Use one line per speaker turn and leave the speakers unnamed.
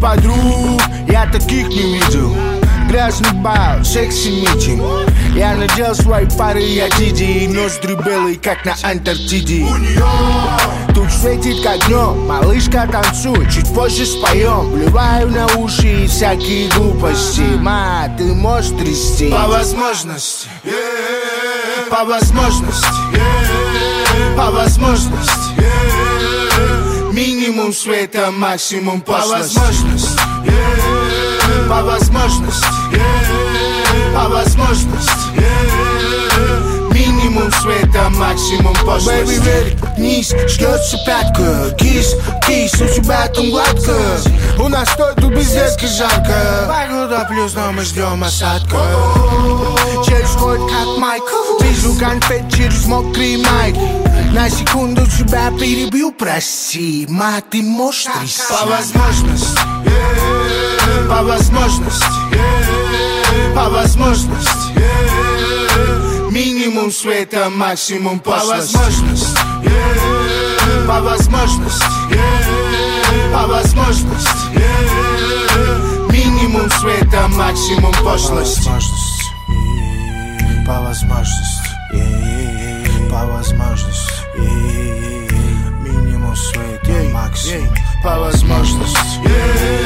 подруг я таких не видел. Грязный бал, секси-митинг. Я надел свои пары, я диди. Ноздри белые, как на Антарктиде. Тут светит как днем, малышка танцует. Чуть позже споем, вливаю на уши всякие глупости. Ма, ты можешь трясти
по возможности, по возможности, по возможности.
Минимум света, максимум пошлости.
По возможности, по возможности, по возможности.
Минимум света, максимум пошлости.
Бэйби верит вниз, ждется пятка. Кис, кис, у тебя там гладко.
У нас стоит тут без детки жарко.
Погода плюс, но мы ждем осадка.
Через год как Майкл. Вижу конфет через мокрый майк. На секунду тебя перебью, прости. Ма, ты можешь трясти
по возможности, по возможности, по возможности.
Минимум света, максимум
по
пошлости.
возможности, по возможности, по возможности.
Минимум света, максимум пошлости.
По возможности, по возможности. Минимум света, максимум
по возможности.